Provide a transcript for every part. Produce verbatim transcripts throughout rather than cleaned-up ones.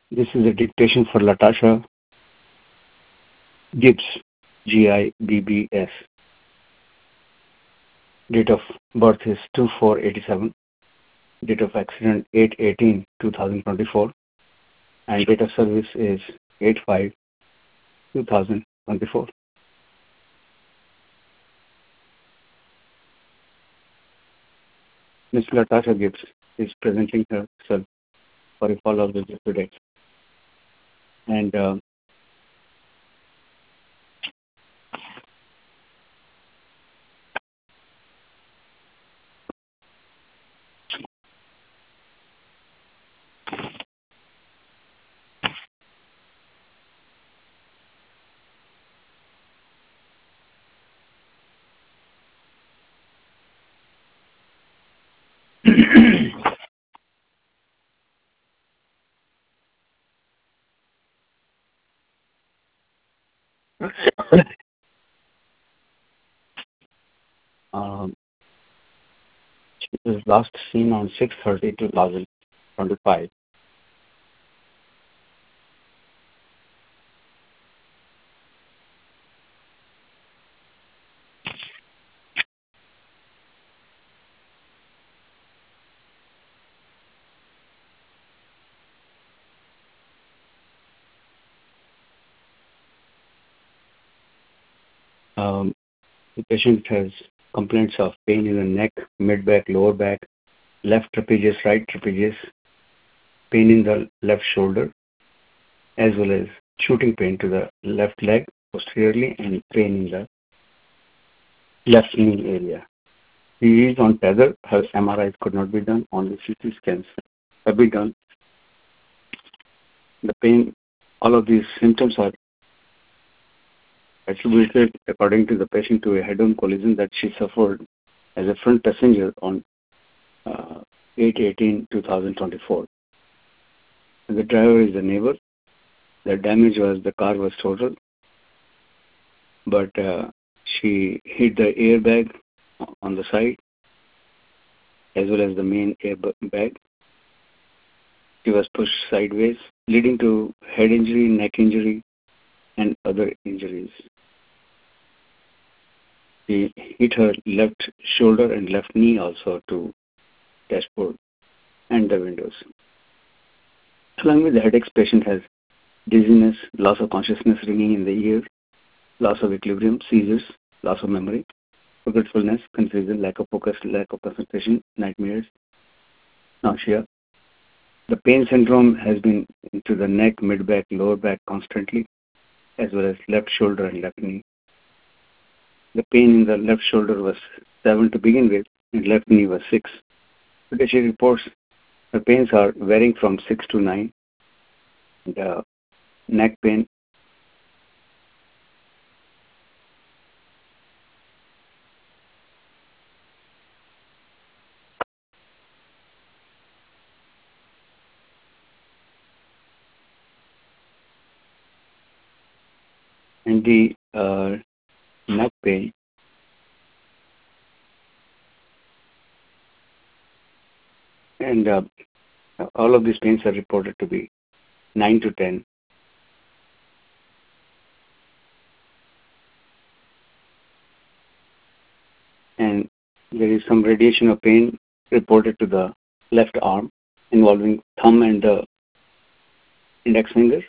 This is a dictation for Latasha Gibbs, G I B B S. Date of birth is two four eighty-seven. Date of accident eight eighteen two thousand twenty-four. And date of service is eight five two thousand twenty-four. Miss Latasha Gibbs is presenting herself for a follow-up visit today. And uh, um, she was last seen on six thirty two thousand twenty-five. Um, the patient has complaints of pain in the neck, mid-back, lower back, left trapezius, right trapezius, pain in the left shoulder, as well as shooting pain to the left leg posteriorly and pain in the left knee area. She is on tether. Her M R Is could not be done. Only C T scans have been done. The pain, all of these symptoms are attributed, according to the patient, to a head-on collision that she suffered as a front passenger on uh, eight eighteen two thousand twenty-four. The driver is the neighbor. The damage was the car was total, but uh, she hit the airbag on the side as well as the main airbag. She was pushed sideways, leading to head injury, neck injury, and other injuries. She hit her left shoulder and left knee also to dashboard and the windows. Along with the headaches, patient has dizziness, loss of consciousness, ringing in the ear, loss of equilibrium, seizures, loss of memory, forgetfulness, confusion, lack of focus, lack of concentration, nightmares, nausea. The pain syndrome has been into the neck, mid-back, lower back constantly, as well as left shoulder and left knee. The pain in the left shoulder was seven to begin with, and left knee was six. Today she reports her pains are varying from six to nine. And, uh, neck pain, and the uh, neck pain, and uh, all of these pains are reported to be nine to ten. And there is some radiation of pain reported to the left arm involving thumb and the index finger.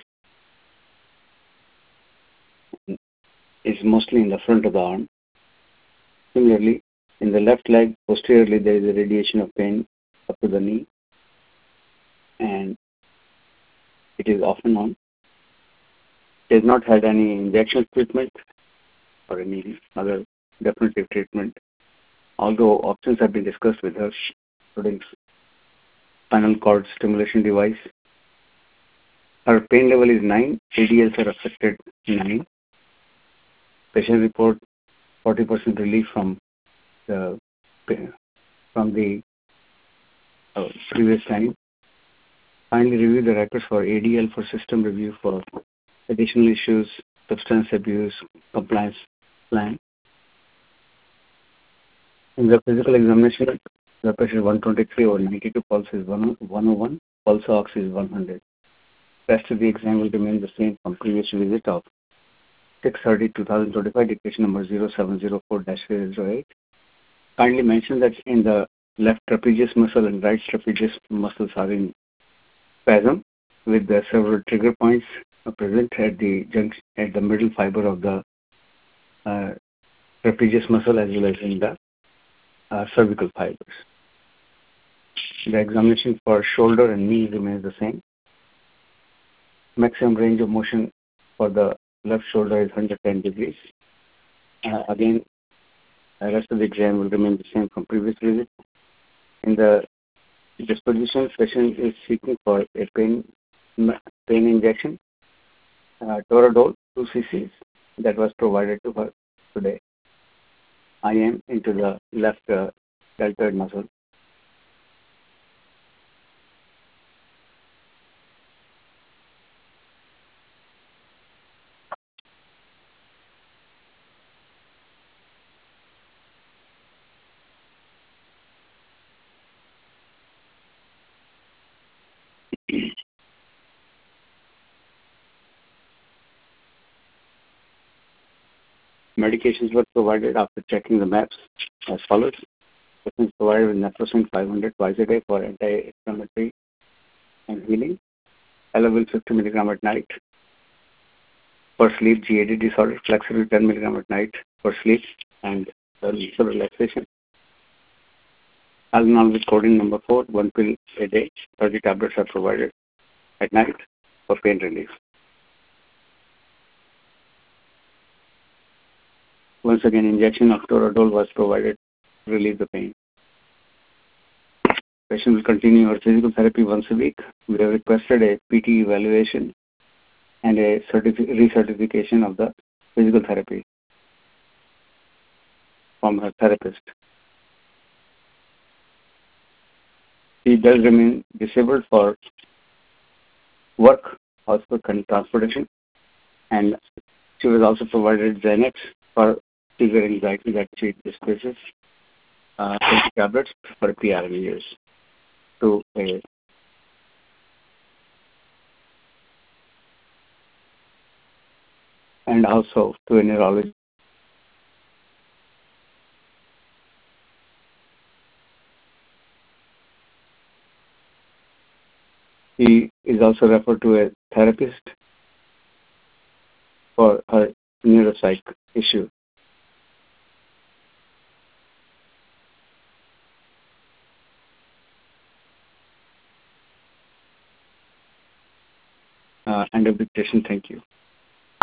It's mostly in the front of the arm. Similarly, in the left leg, posteriorly, there is a radiation of pain up to the knee, and it is off and on. She has not had any injection treatment or any other definitive treatment, although options have been discussed with her, including spinal cord stimulation device. Her pain level is nine, A D Ls are affected nine. Patient report forty percent relief from the from the uh, previous time. Finally, review the records for A D L for system review for additional issues, substance abuse, compliance plan. In the physical examination, the pressure is one twenty-three over ninety-two, pulse is one oh one, pulse ox is one hundred. Rest of the exam will remain the same from previous visit of six thirty two thousand twenty-five, dictation number zero seven zero four dash zero eight. Kindly mention that in the left trapezius muscle and right trapezius muscles are in spasm, with the several trigger points present at the junction, at the middle fiber of the uh, trapezius muscle as well as in the uh, cervical fibers. The examination for shoulder and knee remains the same. Maximum range of motion for the left shoulder is one hundred ten degrees. Uh, again, the rest of the exam will remain the same from previous visit. In the disposition, patient is seeking for a pain pain injection, uh, Toradol two c c that was provided to her today. I am into the left uh, deltoid muscle. Medications were provided after checking the maps as follows. Patients provided with naproxen five hundred twice a day for anti-inflammatory and healing. Elavil fifty milligram at night for sleep, G A D disorder. Flexeril ten milligram at night for sleep and muscle relaxation. Albanol with codeine number four, one pill a day. thirty tablets are provided at night for pain relief. Once again, injection of Toradol was provided to relieve the pain. Patient will continue our physical therapy once a week. We have requested a P T evaluation and a certifi- recertification of the physical therapy from her therapist. She does remain disabled for work, housework, and transportation, and she was also provided Xanax for severe anxiety that she discusses, uh, twenty tablets for P R V use to a and also to a neurologist. He is also referred to a therapist for her neuropsych issue. Uh, and a dictation, thank you.